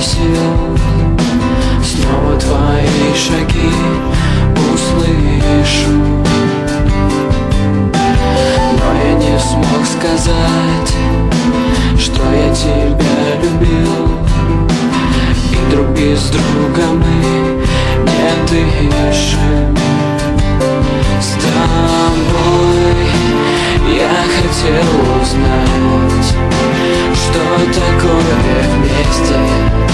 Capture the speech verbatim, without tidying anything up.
сил снова твои шаги услышу. Но я не смог сказать, что я тебя любил, и друг без друга мы не дышим. С тобой я хотел узнать, что такое вместе.